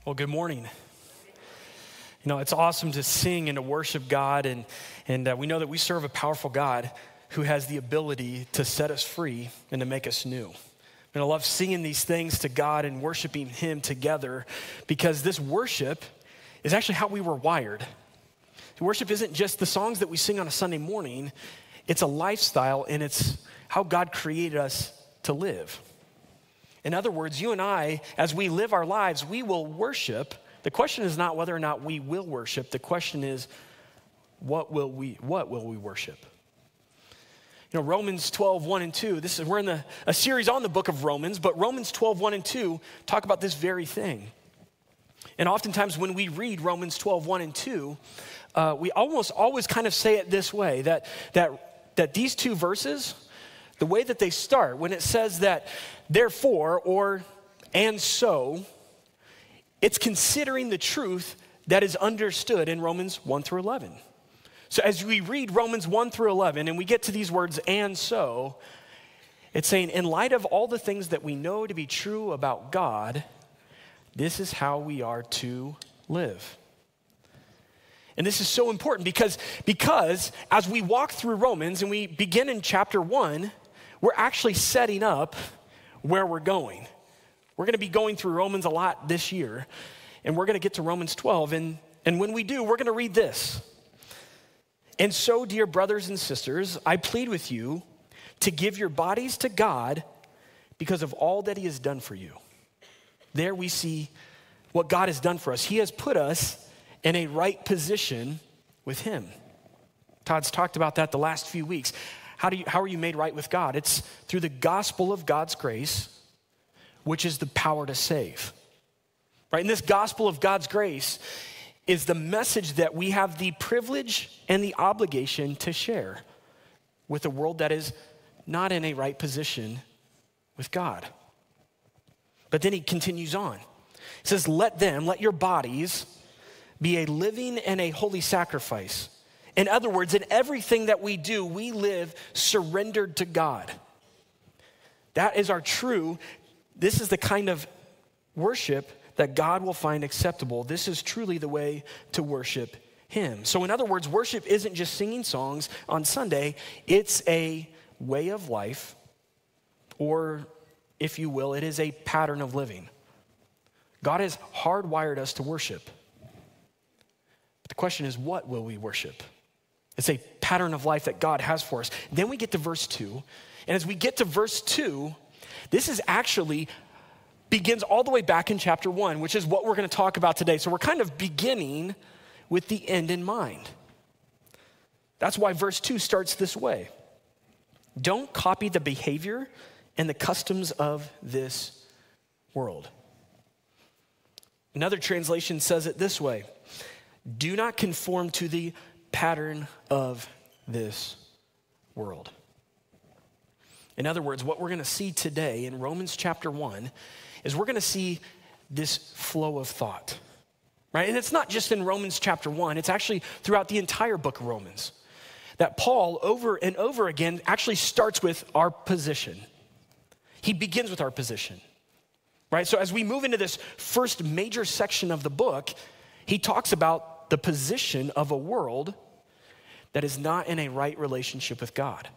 Well, good morning. It's awesome to sing and to worship God, and we know that we serve a powerful God who has the ability to set us free and to make us new. And I love singing these things to God and worshiping Him together because this worship is actually how we were wired. Worship isn't just the songs that we sing on a Sunday morning. It's a lifestyle, and it's how God created us to live. In other words, you and I, as we live our lives, we will worship. The question is not whether or not we will worship. The question is, what will we worship? Romans 12, 1 and 2, we're in a series on the book of Romans, but Romans 12, 1 and 2 talk about this very thing. And oftentimes when we read Romans 12, 1 and 2, we almost always kind of say it this way, that these two verses, the way that they start, when it says that therefore or and so, it's considering the truth that is understood in Romans 1 through 11. So as we read Romans 1 through 11 and we get to these words and so, it's saying in light of all the things that we know to be true about God, this is how we are to live. And this is so important because as we walk through Romans and we begin in chapter 1, we're actually setting up where we're going. We're going to be going through Romans a lot this year, and we're going to get to Romans 12, and when we do, we're going to read this. And so, dear brothers and sisters, I plead with you to give your bodies to God because of all that He has done for you. There we see what God has done for us. He has put us in a right position with Him. Todd's talked about that the last few weeks. How are you made right with God? It's through the gospel of God's grace, which is the power to save. Right? And this gospel of God's grace is the message that we have the privilege and the obligation to share with a world that is not in a right position with God. But then he continues on. He says, let your bodies be a living and a holy sacrifice. In other words, in everything that we do, we live surrendered to God. That is this is the kind of worship that God will find acceptable. This is truly the way to worship Him. So in other words, worship isn't just singing songs on Sunday. It's a way of life, or if you will, it is a pattern of living. God has hardwired us to worship. But the question is, what will we worship? It's a pattern of life that God has for us. Then we get to verse 2. And as we get to verse 2, this is actually begins all the way back in chapter 1, which is what we're going to talk about today. So we're kind of beginning with the end in mind. That's why verse 2 starts this way. Don't copy the behavior and the customs of this world. Another translation says it this way. Do not conform to the pattern of this world. In other words, what we're going to see today in Romans chapter 1 is we're going to see this flow of thought, right? And it's not just in Romans chapter 1, it's actually throughout the entire book of Romans that Paul over and over again actually starts with our position. He begins with our position, right? So as we move into this first major section of the book, he talks about the position of a world that is not in a right relationship with God.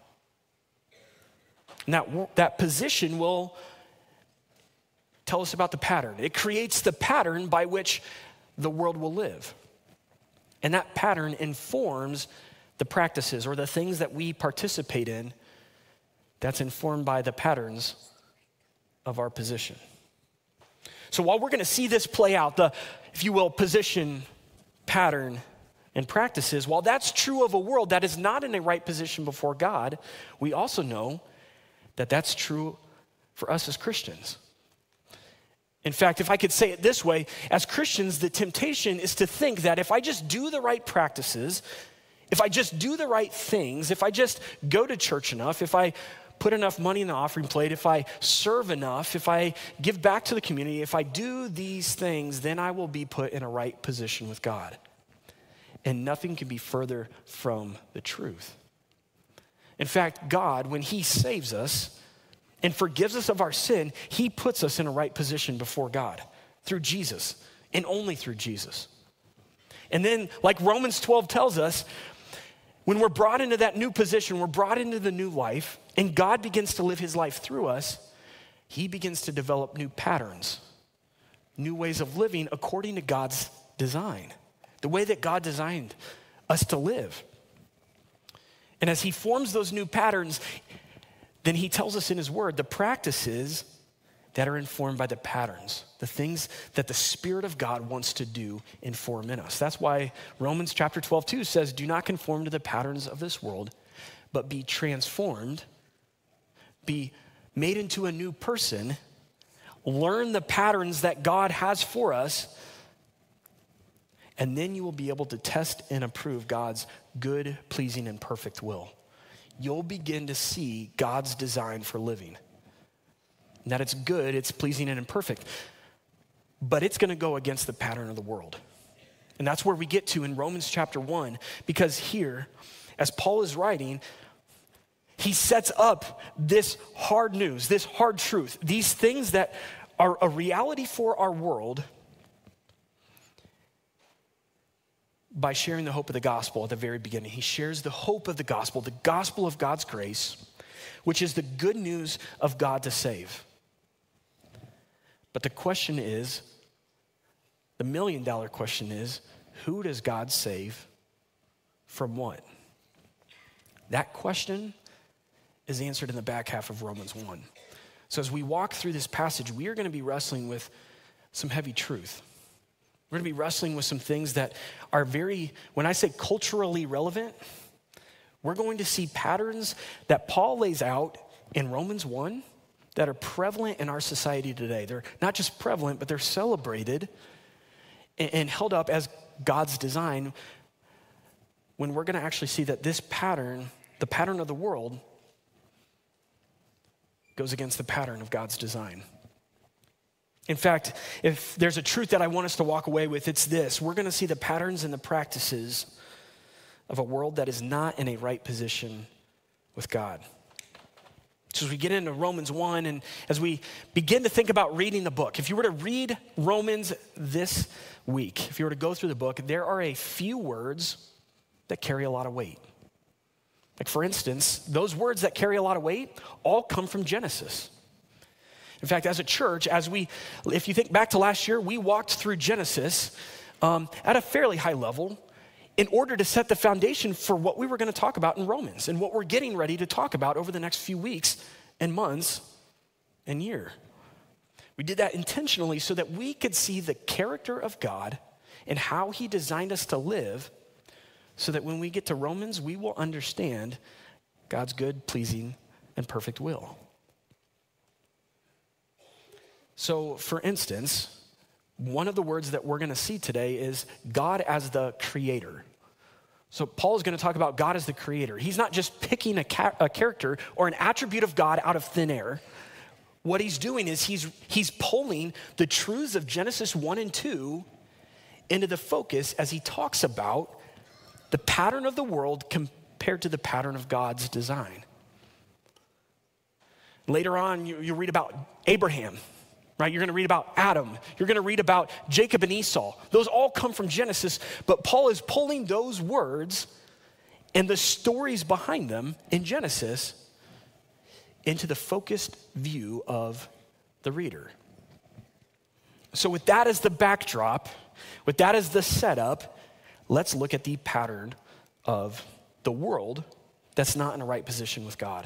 And that position will tell us about the pattern. It creates the pattern by which the world will live. And that pattern informs the practices or the things that we participate in that's informed by the patterns of our position. So while we're going to see this play out, the, if you will, position, pattern, and practices, while that's true of a world that is not in a right position before God, we also know that that's true for us as Christians. In fact, if I could say it this way, as Christians, the temptation is to think that if I just do the right practices, if I just do the right things, if I just go to church enough, if I put enough money in the offering plate, if I serve enough, if I give back to the community, if I do these things, then I will be put in a right position with God. And nothing can be further from the truth. In fact, God, when He saves us and forgives us of our sin, He puts us in a right position before God through Jesus. and only through Jesus. And then, like Romans 12 tells us, when we're brought into that new position, we're brought into the new life, and God begins to live his life through us, he begins to develop new patterns, new ways of living according to God's design, the way that God designed us to live. And as he forms those new patterns, then he tells us in his word the practices that are informed by the patterns, the things that the Spirit of God wants to do and form in us. That's why Romans chapter 12:2 says, do not conform to the patterns of this world, but be transformed, be made into a new person, learn the patterns that God has for us, and then you will be able to test and approve God's good, pleasing, and perfect will. You'll begin to see God's design for living. And that it's good, it's pleasing, and imperfect. But it's going to go against the pattern of the world. And that's where we get to in Romans chapter 1, because here, as Paul is writing, he sets up this hard news, this hard truth, these things that are a reality for our world by sharing the hope of the gospel at the very beginning. He shares the hope of the gospel of God's grace, which is the good news of God to save. But the question is, the $1 million question is, who does God save from what? That question is answered in the back half of Romans 1. So as we walk through this passage, we are going to be wrestling with some heavy truth. We're going to be wrestling with some things that are very, when I say culturally relevant, we're going to see patterns that Paul lays out in Romans 1 that are prevalent in our society today. They're not just prevalent, but they're celebrated and held up as God's design, when we're going to actually see that this pattern, the pattern of the world, goes against the pattern of God's design. In fact, if there's a truth that I want us to walk away with, it's this. We're going to see the patterns and the practices of a world that is not in a right position with God. So as we get into Romans 1 and as we begin to think about reading the book, if you were to read Romans this week, if you were to go through the book, there are a few words that carry a lot of weight. Like for instance, those words that carry a lot of weight all come from Genesis. In fact, as a church, if you think back to last year, we walked through Genesis at a fairly high level in order to set the foundation for what we were going to talk about in Romans and what we're getting ready to talk about over the next few weeks and months and year. We did that intentionally so that we could see the character of God and how he designed us to live, so that when we get to Romans, we will understand God's good, pleasing, and perfect will. So, for instance, one of the words that we're going to see today is God as the creator. So Paul is going to talk about God as the creator. He's not just picking a character or an attribute of God out of thin air. What he's doing is he's pulling the truths of Genesis 1 and 2 into the focus as he talks about the pattern of the world compared to the pattern of God's design. Later on, you read about Abraham. Right? You're going to read about Adam. You're going to read about Jacob and Esau. Those all come from Genesis, but Paul is pulling those words and the stories behind them in Genesis into the focused view of the reader. So with that as the backdrop, with that as the setup, let's look at the pattern of the world that's not in the right position with God.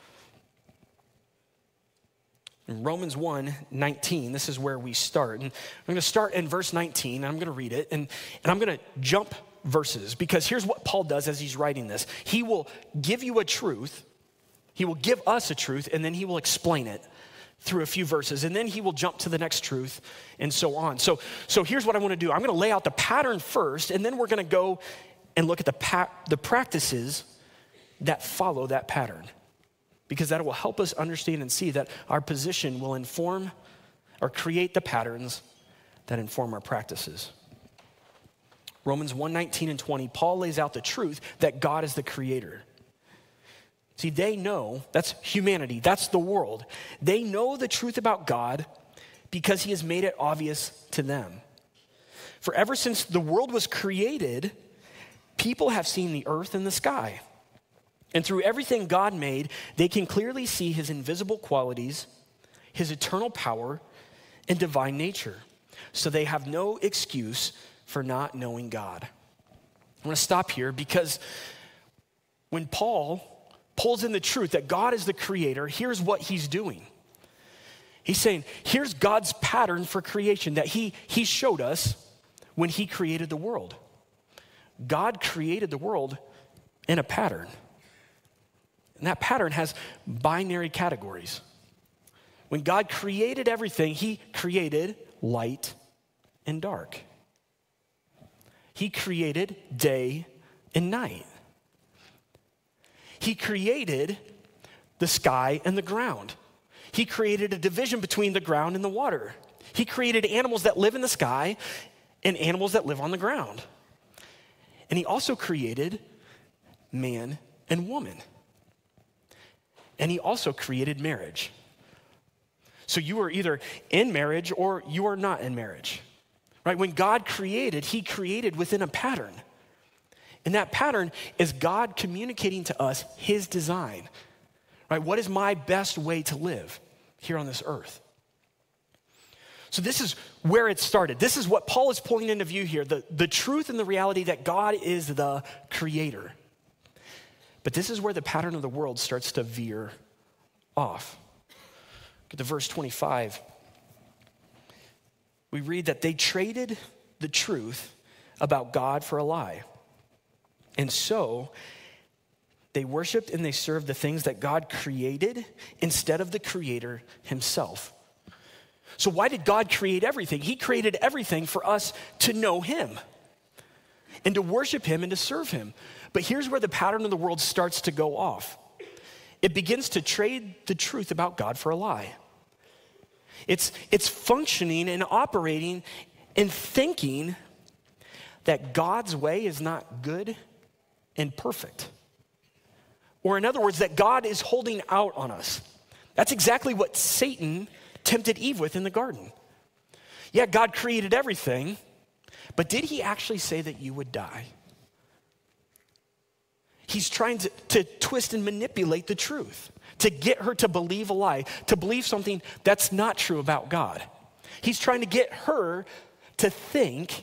In Romans 1:19, this is where we start. And I'm going to start in verse 19, and I'm going to read it, and I'm going to jump verses, because here's what Paul does as he's writing this. He will give you a truth, he will give us a truth, and then he will explain it through a few verses, and then he will jump to the next truth, and so on. So here's what I want to do. I'm going to lay out the pattern first, and then we're going to go and look at the practices that follow that pattern, because that will help us understand and see that our position will inform or create the patterns that inform our practices. Romans 1:19 and 20, Paul lays out the truth that God is the creator. See, they know, that's humanity, that's the world. They know the truth about God because he has made it obvious to them. For ever since the world was created, people have seen the earth and the sky. And through everything God made, they can clearly see his invisible qualities, his eternal power, and divine nature. So they have no excuse for not knowing God. I'm going to stop here because when Paul pulls in the truth that God is the creator, here's what he's doing. He's saying, here's God's pattern for creation that he showed us when he created the world. God created the world in a pattern. And that pattern has binary categories. When God created everything, he created light and dark. He created day and night. He created the sky and the ground. He created a division between the ground and the water. He created animals that live in the sky and animals that live on the ground. And he also created man and woman. And he also created marriage. So you are either in marriage or you are not in marriage. Right? When God created, he created within a pattern. And that pattern is God communicating to us his design. Right? What is my best way to live here on this earth? So this is where it started. This is what Paul is pulling into view here, the truth and the reality that God is the creator. But this is where the pattern of the world starts to veer off. Get to verse 25. We read that they traded the truth about God for a lie. And so they worshiped and they served the things that God created instead of the creator himself. So why did God create everything? He created everything for us to know him and to worship him and to serve him. But here's where the pattern of the world starts to go off. It begins to trade the truth about God for a lie. It's functioning and operating and thinking that God's way is not good and perfect. Or in other words, that God is holding out on us. That's exactly what Satan tempted Eve with in the garden. Yeah, God created everything, but did he actually say that you would die? He's trying to twist and manipulate the truth, to get her to believe a lie, to believe something that's not true about God. He's trying to get her to think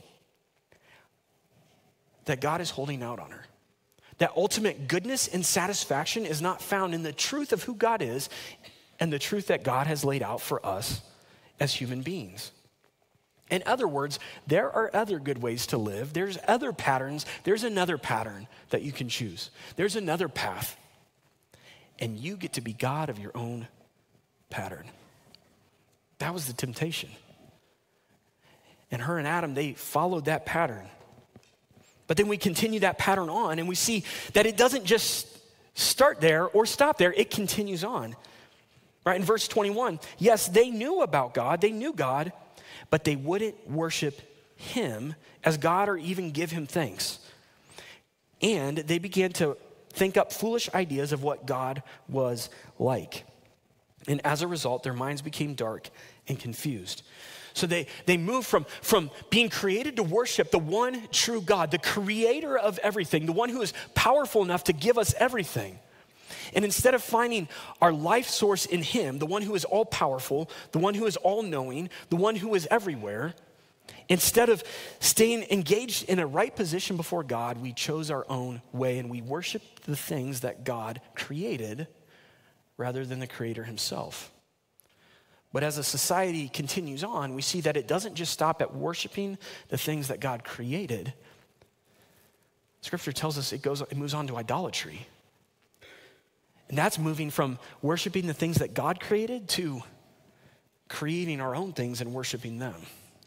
that God is holding out on her. That ultimate goodness and satisfaction is not found in the truth of who God is and the truth that God has laid out for us as human beings. In other words, there are other good ways to live. There's other patterns. There's another pattern that you can choose. There's another path. And you get to be God of your own pattern. That was the temptation. And her and Adam, they followed that pattern. But then we continue that pattern on and we see that it doesn't just start there or stop there. It continues on. Right, in verse 21, yes, they knew about God. They knew God, but they wouldn't worship him as God or even give him thanks. And they began to think up foolish ideas of what God was like. And as a result, their minds became dark and confused. So they moved from being created to worship the one true God, the creator of everything, the one who is powerful enough to give us everything. And instead of finding our life source in him, the one who is all powerful, the one who is all knowing, the one who is everywhere, instead of staying engaged in a right position before God, we chose our own way and we worshiped the things that God created rather than the creator himself. But as a society continues on, we see that it doesn't just stop at worshiping the things that God created. Scripture tells us it moves on to idolatry. And that's moving from worshiping the things that God created to creating our own things and worshiping them.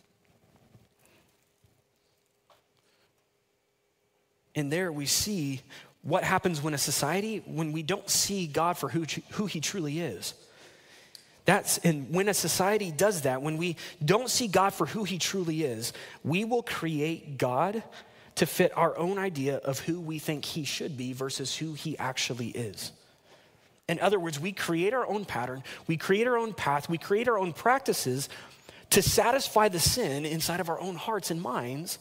And there we see what happens when when we don't see God for who he truly is. And when a society does that, when we don't see God for who he truly is, we will create God to fit our own idea of who we think he should be versus who he actually is. In other words, we create our own pattern, we create our own path, we create our own practices to satisfy the sin inside of our own hearts and minds.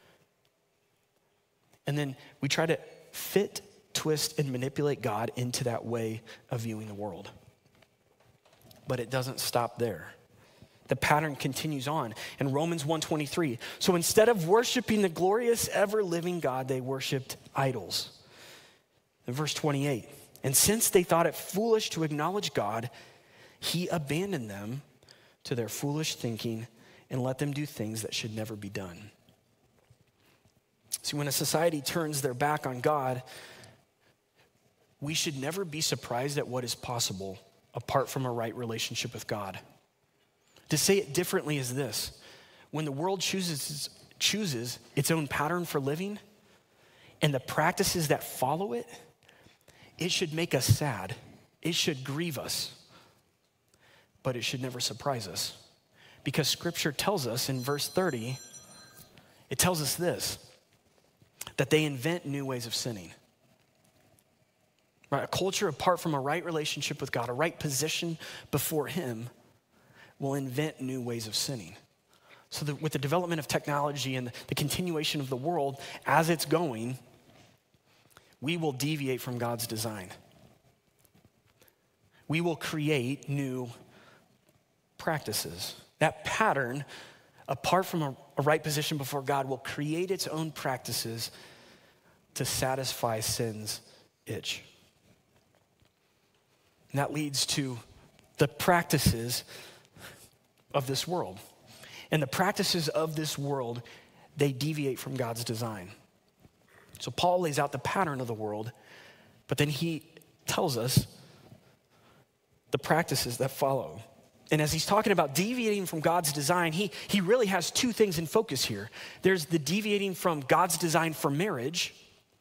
And then we try to fit, twist, and manipulate God into that way of viewing the world. But it doesn't stop there. The pattern continues on in Romans 1:23. So instead of worshiping the glorious, ever-living God, they worshiped idols. In verse 28, and since they thought it foolish to acknowledge God, he abandoned them to their foolish thinking and let them do things that should never be done. See, when a society turns their back on God, we should never be surprised at what is possible apart from a right relationship with God. To say it differently is this: when the world chooses its own pattern for living and the practices that follow it, it should make us sad. It should grieve us. But it should never surprise us. Because Scripture tells us in verse 30, it tells us this, that they invent new ways of sinning. Right? A culture apart from a right relationship with God, a right position before him, will invent new ways of sinning. So that with the development of technology and the continuation of the world as it's going, we will deviate from God's design. We will create new practices. That pattern, apart from a right position before God, will create its own practices to satisfy sin's itch. And that leads to the practices of this world. And the practices of this world, they deviate from God's design. So Paul lays out the pattern of the world, but then he tells us the practices that follow. And as he's talking about deviating from God's design, he really has two things in focus here. There's the deviating from God's design for marriage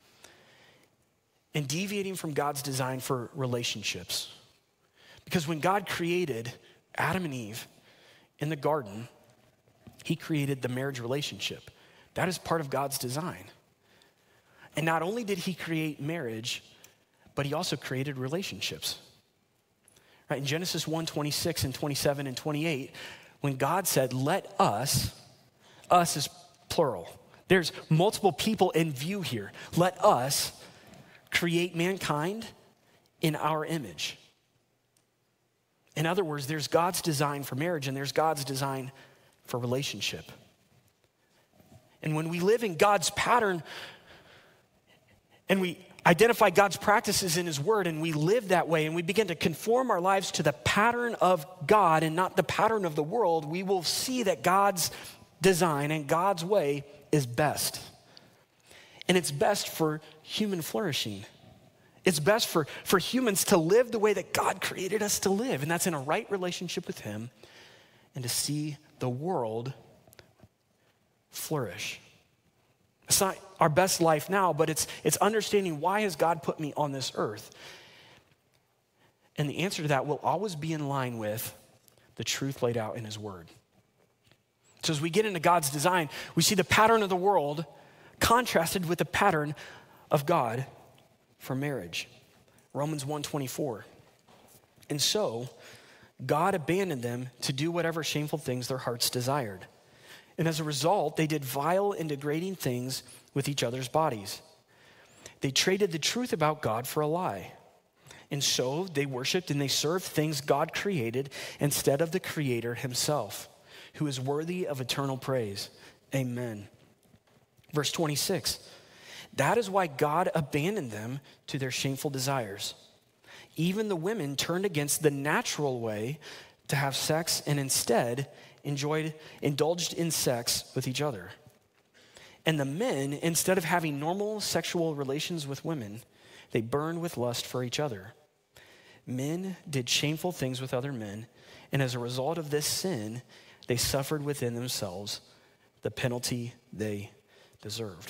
and deviating from God's design for relationships. Because when God created Adam and Eve in the garden, he created the marriage relationship. That is part of God's design. And not only did he create marriage, but he also created relationships. Right, in Genesis 1:26 and 27 and 28, when God said, let us is plural. There's multiple people in view here. Let us create mankind in our image. In other words, there's God's design for marriage and there's God's design for relationship. And when we live in God's pattern and we identify God's practices in his word and we live that way and we begin to conform our lives to the pattern of God and not the pattern of the world, we will see that God's design and God's way is best. And it's best for human flourishing. It's best for humans to live the way that God created us to live, and that's in a right relationship with him and to see the world flourish. It's not our best life now, but it's understanding, why has God put me on this earth? And the answer to that will always be in line with the truth laid out in his word. So as we get into God's design, we see the pattern of the world contrasted with the pattern of God for marriage. Romans 1:24. And so God abandoned them to do whatever shameful things their hearts desired. And as a result, they did vile and degrading things with each other's bodies. They traded the truth about God for a lie. And so they worshiped and they served things God created instead of the Creator himself, who is worthy of eternal praise. Amen. Verse 26. That is why God abandoned them to their shameful desires. Even the women turned against the natural way to have sex and instead indulged in sex with each other. And the men, instead of having normal sexual relations with women, they burned with lust for each other. Men did shameful things with other men, and as a result of this sin, they suffered within themselves the penalty they deserved.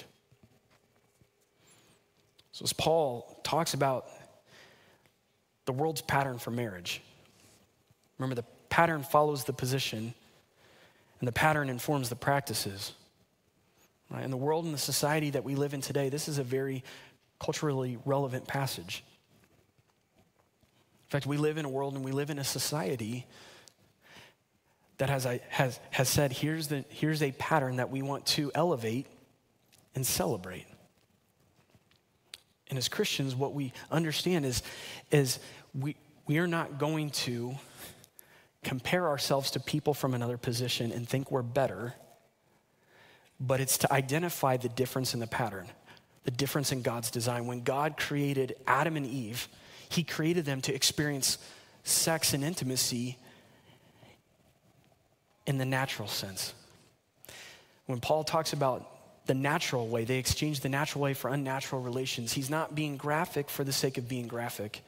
So as Paul talks about the world's pattern for marriage, remember, the pattern follows the position, and the pattern informs the practices. Right? In the world and the society that we live in today, this is a very culturally relevant passage. In fact, we live in a world and we live in a society that has said, here's a pattern that we want to elevate and celebrate. And as Christians, what we understand is we are not going to compare ourselves to people from another position and think we're better, but it's to identify the difference in the pattern, the difference in God's design. When God created Adam and Eve, he created them to experience sex and intimacy in the natural sense. When Paul talks about the natural way, they exchanged the natural way for unnatural relations. He's not being graphic for the sake of being graphic.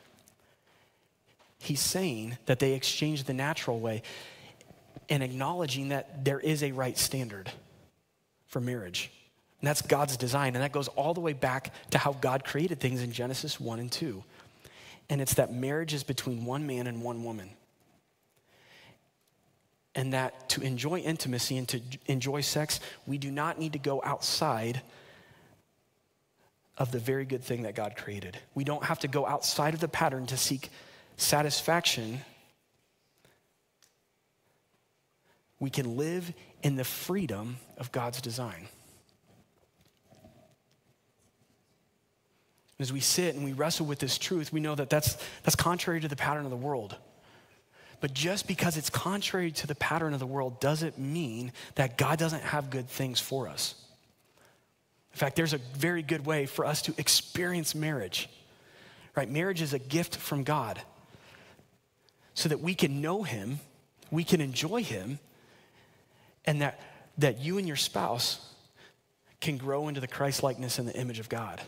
He's saying that they exchanged the natural way and acknowledging that there is a right standard for marriage. And that's God's design. And that goes all the way back to how God created things in Genesis 1 and 2. And it's that marriage is between one man and one woman. And that to enjoy intimacy and to enjoy sex, we do not need to go outside of the very good thing that God created. We don't have to go outside of the pattern to seek satisfaction. We can live in the freedom of God's design. As we sit and we wrestle with this truth, we know that that's contrary to the pattern of the world. But just because it's contrary to the pattern of the world doesn't mean that God doesn't have good things for us. In fact, there's a very good way for us to experience marriage, right? Marriage is a gift from God so that we can know him, we can enjoy him, and that you and your spouse can grow into the Christ-likeness and the image of God.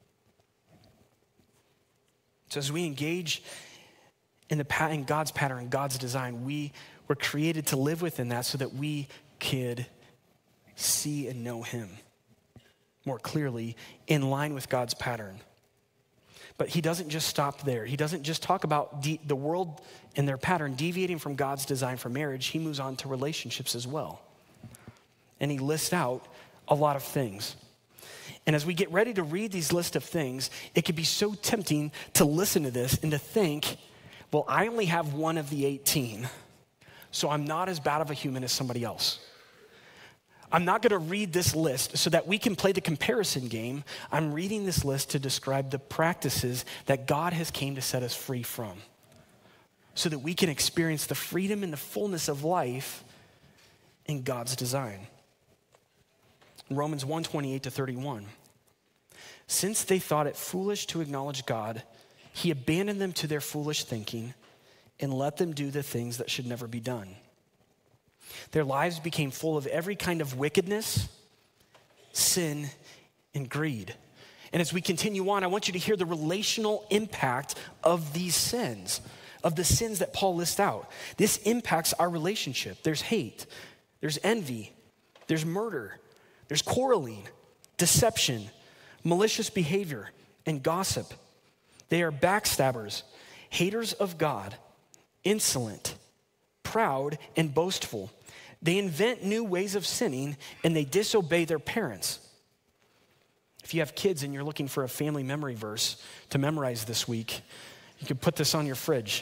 So as we engage in God's pattern, God's design, we were created to live within that so that we could see and know him more clearly in line with God's pattern. But he doesn't just stop there. He doesn't just talk about the world and their pattern deviating from God's design for marriage. He moves on to relationships as well. And he lists out a lot of things. And as we get ready to read these list of things, it can be so tempting to listen to this and to think, well, I only have one of the 18, so I'm not as bad of a human as somebody else. I'm not going to read this list so that we can play the comparison game. I'm reading this list to describe the practices that God has came to set us free from so that we can experience the freedom and the fullness of life in God's design. Romans 1:28-31. Since they thought it foolish to acknowledge God, he abandoned them to their foolish thinking and let them do the things that should never be done. Their lives became full of every kind of wickedness, sin, and greed. And as we continue on, I want you to hear the relational impact of these sins, of the sins that Paul lists out. This impacts our relationship. There's hate, there's envy, there's murder, there's quarreling, deception, malicious behavior, and gossip. They are backstabbers, haters of God, insolent, proud, and boastful. They invent new ways of sinning, and they disobey their parents. If you have kids and you're looking for a family memory verse to memorize this week, you can put this on your fridge.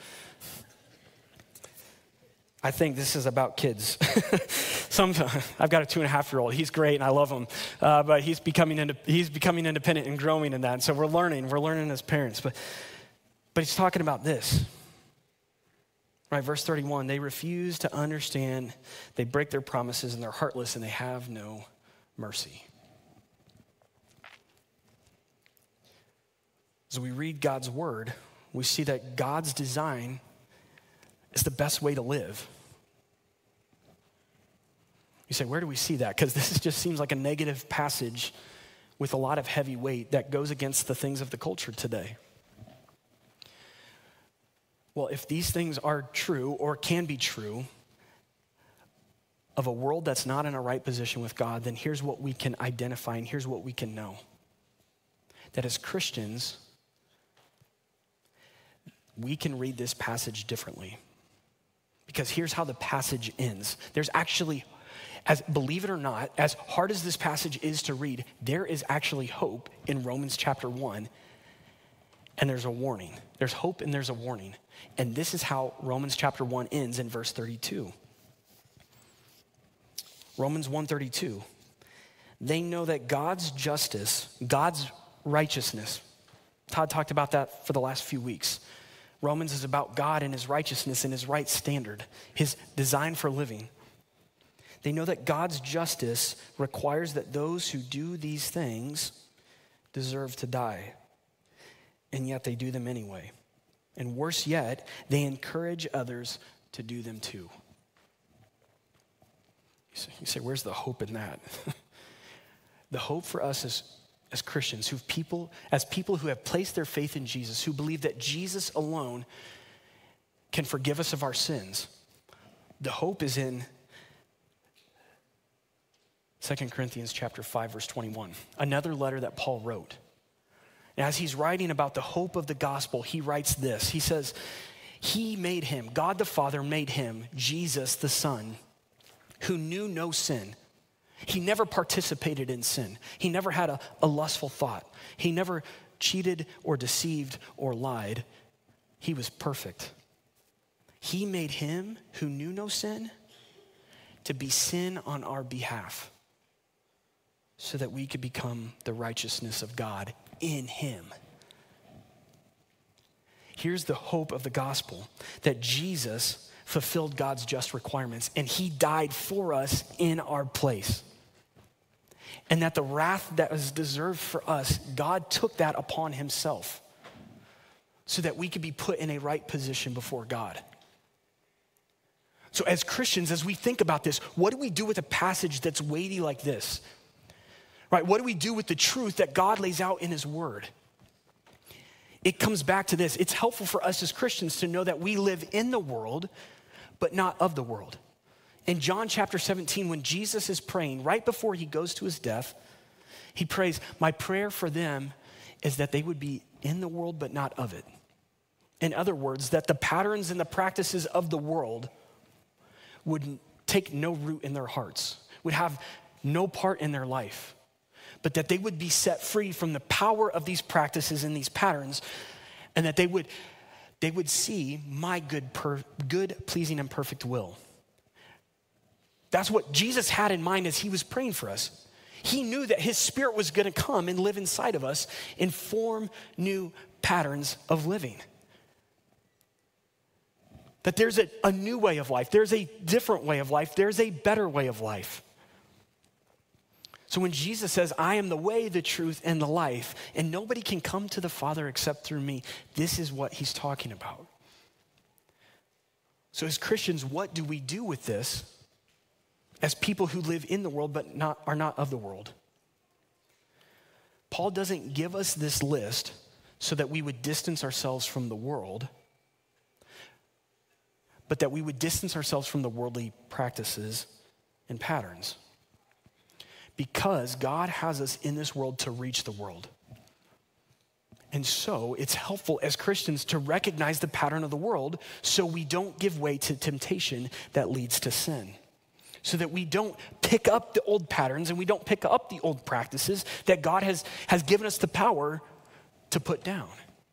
I think this is about kids. Sometimes I've got a 2.5-year-old. He's great and I love him, but he's becoming independent and growing in that. And so we're learning as parents. But he's talking about this, right? Verse 31. They refuse to understand. They break their promises and they're heartless and they have no mercy. As we read God's word, we see that God's design is the best way to live. You say, where do we see that? Because this just seems like a negative passage with a lot of heavy weight that goes against the things of the culture today. Well, if these things are true or can be true of a world that's not in a right position with God, then here's what we can identify and here's what we can know. That as Christians, we can read this passage differently. Because here's how the passage ends. There's actually, believe it or not, as hard as this passage is to read, there is actually hope in Romans chapter 1. and there's a warning. There's hope and there's a warning. And this is how Romans chapter 1 ends in verse 32. Romans 1:32. They know that God's justice, God's righteousness. Todd talked about that for the last few weeks. Romans is about God and his righteousness and his right standard, his design for living. They know that God's justice requires that those who do these things deserve to die. And yet they do them anyway. And worse yet, they encourage others to do them too. You say, where's the hope in that? The hope for us as Christians, as people who have placed their faith in Jesus, who believe that Jesus alone can forgive us of our sins. The hope is in 2 Corinthians chapter 5, verse 21, another letter that Paul wrote. And as he's writing about the hope of the gospel, he writes this. He says, he made him, God the Father made him, Jesus the Son, who knew no sin. He never participated in sin. He never had a lustful thought. He never cheated or deceived or lied. He was perfect. He made him who knew no sin to be sin on our behalf so that we could become the righteousness of God in him. Here's the hope of the gospel, that Jesus fulfilled God's just requirements and he died for us in our place. And that the wrath that was deserved for us, God took that upon himself so that we could be put in a right position before God. So as Christians, as we think about this, what do we do with a passage that's weighty like this? Right? What do we do with the truth that God lays out in his word? It comes back to this. It's helpful for us as Christians to know that we live in the world, but not of the world. In John chapter 17, when Jesus is praying, right before he goes to his death, he prays, my prayer for them is that they would be in the world, but not of it. In other words, that the patterns and the practices of the world would take no root in their hearts, would have no part in their life, but that they would be set free from the power of these practices and these patterns, and that they would see my good, pleasing, and perfect will. That's what Jesus had in mind as he was praying for us. He knew that his spirit was going to come and live inside of us and form new patterns of living. That there's a new way of life. There's a different way of life. There's a better way of life. So when Jesus says, I am the way, the truth, and the life, and nobody can come to the Father except through me, this is what he's talking about. So as Christians, what do we do with this as people who live in the world but are not of the world? Paul doesn't give us this list so that we would distance ourselves from the world, but that we would distance ourselves from the worldly practices and patterns. Because God has us in this world to reach the world. And so it's helpful as Christians to recognize the pattern of the world so we don't give way to temptation that leads to sin. So that we don't pick up the old patterns and we don't pick up the old practices that God has given us the power to put down.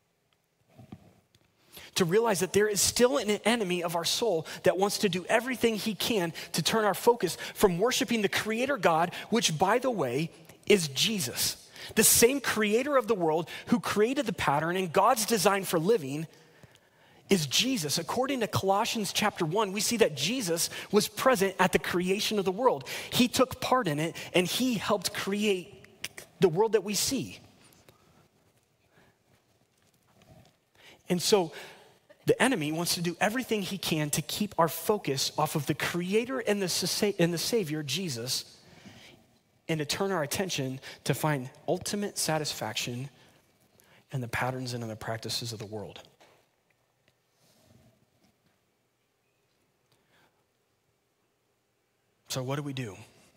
To realize that there is still an enemy of our soul that wants to do everything he can to turn our focus from worshiping the creator God, which, by the way, is Jesus. The same creator of the world who created the pattern and God's design for living is Jesus. According to Colossians chapter 1, we see that Jesus was present at the creation of the world. He took part in it and he helped create the world that we see. And so the enemy wants to do everything he can to keep our focus off of the creator and the savior, Jesus, and to turn our attention to find ultimate satisfaction in the patterns and in the practices of the world. So what do?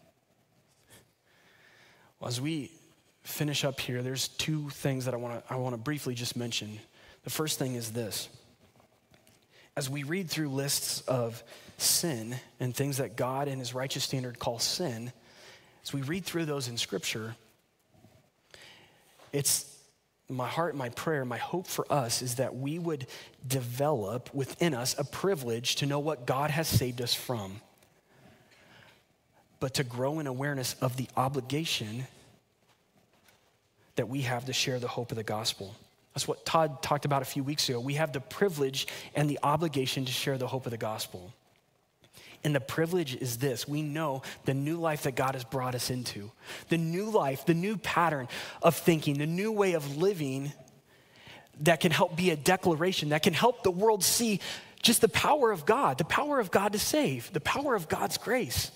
Well, as we finish up here, there's two things that I want to briefly just mention. The first thing is this. As we read through lists of sin and things that God in his righteous standard calls sin, as we read through those in Scripture, it's my heart, my prayer, my hope for us is that we would develop within us a privilege to know what God has saved us from, but to grow in awareness of the obligation that we have to share the hope of the gospel. That's what Todd talked about a few weeks ago. We have the privilege and the obligation to share the hope of the gospel. And the privilege is this: we know the new life that God has brought us into, the new life, the new pattern of thinking, the new way of living that can help be a declaration, that can help the world see just the power of God to save, the power of God's grace.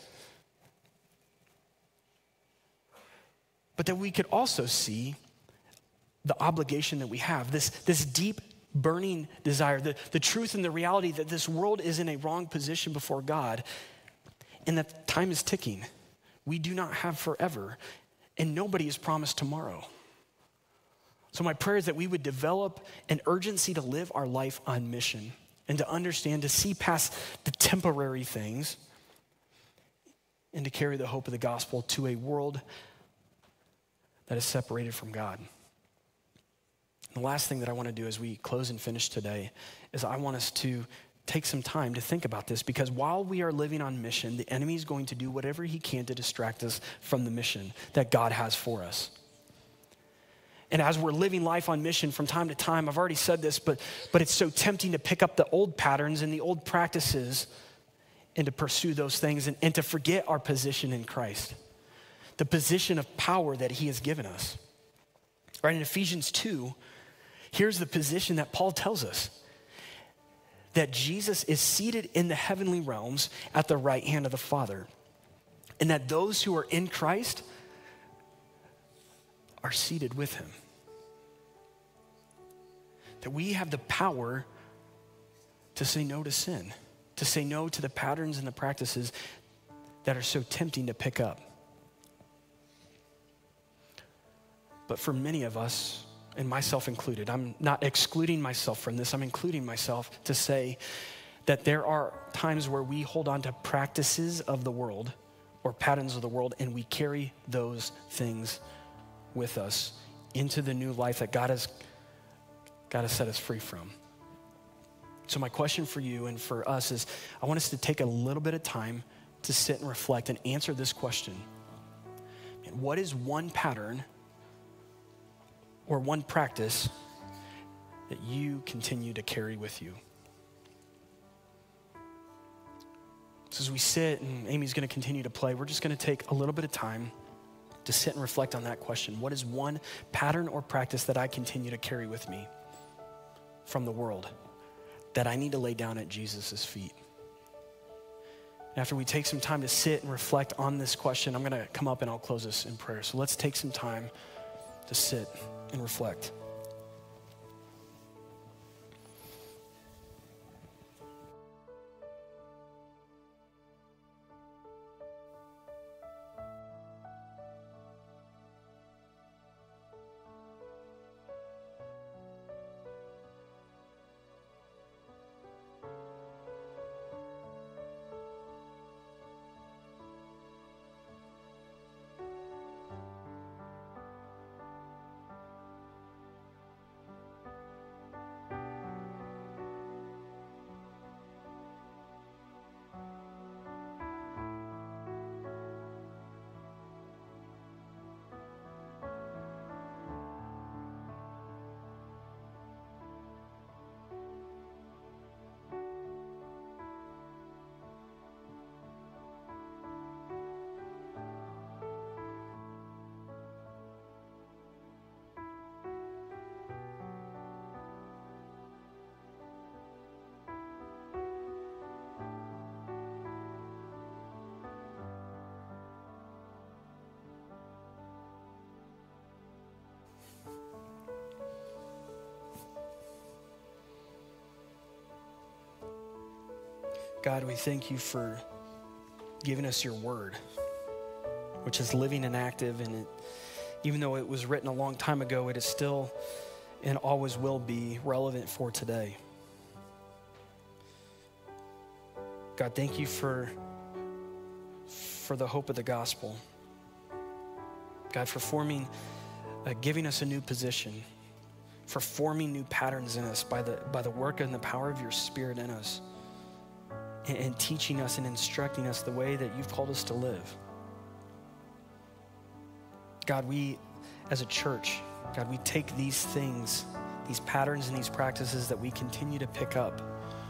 But that we could also see the obligation that we have, this deep burning desire, the truth and the reality that this world is in a wrong position before God and that time is ticking. We do not have forever and nobody is promised tomorrow. So my prayer is that we would develop an urgency to live our life on mission and to understand, to see past the temporary things and to carry the hope of the gospel to a world that is separated from God. The last thing that I want to do as we close and finish today is I want us to take some time to think about this, because while we are living on mission, the enemy is going to do whatever he can to distract us from the mission that God has for us. And as we're living life on mission from time to time, I've already said this, but it's so tempting to pick up the old patterns and the old practices and to pursue those things and to forget our position in Christ, the position of power that he has given us. Right, in Ephesians 2, here's the position that Paul tells us, that Jesus is seated in the heavenly realms at the right hand of the Father, and that those who are in Christ are seated with him. That we have the power to say no to sin, to say no to the patterns and the practices that are so tempting to pick up. But for many of us, and myself included, I'm not excluding myself from this, I'm including myself to say that there are times where we hold on to practices of the world or patterns of the world, and we carry those things with us into the new life that God has set us free from. So my question for you and for us is, I want us to take a little bit of time to sit and reflect and answer this question. What is one pattern or one practice that you continue to carry with you? So as we sit, and Amy's going to continue to play, we're just going to take a little bit of time to sit and reflect on that question. What is one pattern or practice that I continue to carry with me from the world that I need to lay down at Jesus' feet? After we take some time to sit and reflect on this question, I'm going to come up and I'll close this in prayer. So let's take some time to sit and reflect. God, we thank you for giving us your word, which is living and active, and even though it was written a long time ago, it is still and always will be relevant for today. God, thank you for the hope of the gospel. God, for giving us a new position, for forming new patterns in us by the work and the power of your Spirit in us, and teaching us and instructing us the way that you've called us to live. God, we as a church, God, we take these things, these patterns and these practices that we continue to pick up.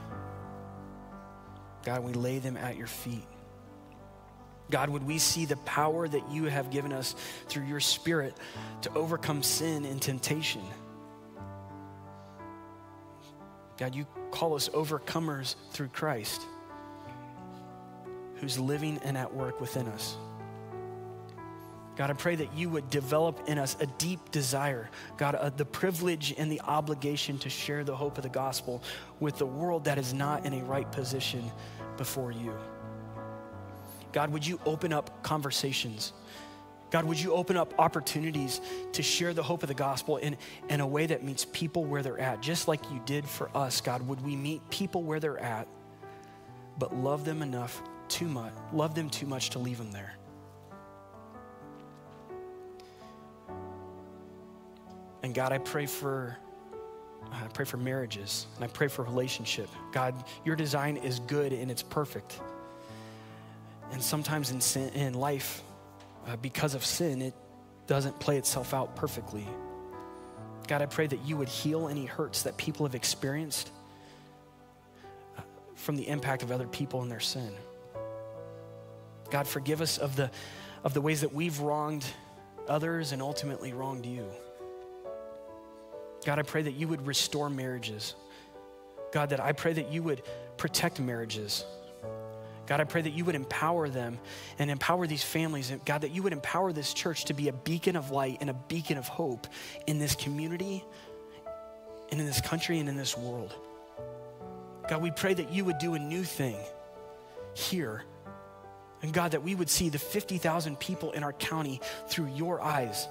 God, we lay them at your feet. God, would we see the power that you have given us through your Spirit to overcome sin and temptation? God, you call us overcomers through Christ, who's living and at work within us. God, I pray that you would develop in us a deep desire, God, the privilege and the obligation to share the hope of the gospel with the world that is not in a right position before you. God, would you open up conversations? God, would you open up opportunities to share the hope of the gospel in a way that meets people where they're at, just like you did for us, God? Would we meet people where they're at, but love them too much to leave them there? And God, I pray for marriages, and I pray for relationship. God, your design is good and it's perfect. And sometimes in life, because of sin, it doesn't play itself out perfectly. God, I pray that you would heal any hurts that people have experienced from the impact of other people and their sin. God, forgive us of the ways that we've wronged others and ultimately wronged you. God, I pray that you would restore marriages. God, that I pray that you would protect marriages. God, I pray that you would empower them and empower these families. And God, that you would empower this church to be a beacon of light and a beacon of hope in this community and in this country and in this world. God, we pray that you would do a new thing here. And God, that we would see the 50,000 people in our county through your eyes.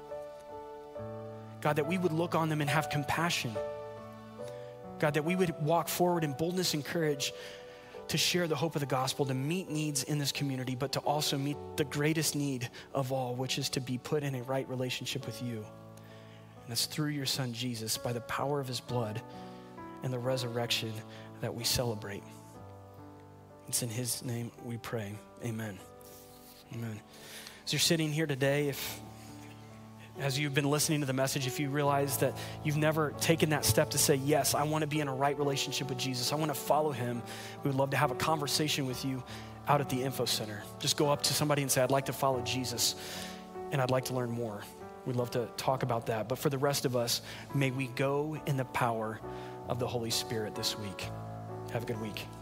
God, that we would look on them and have compassion. God, that we would walk forward in boldness and courage to share the hope of the gospel, to meet needs in this community, but to also meet the greatest need of all, which is to be put in a right relationship with you. And it's through your Son, Jesus, by the power of his blood and the resurrection that we celebrate. It's in his name we pray. Amen. Amen. As you're sitting here today, as you've been listening to the message, if you realize that you've never taken that step to say, yes, I want to be in a right relationship with Jesus, I want to follow him, we would love to have a conversation with you out at the info center. Just go up to somebody and say, I'd like to follow Jesus and I'd like to learn more. We'd love to talk about that. But for the rest of us, may we go in the power of the Holy Spirit this week. Have a good week.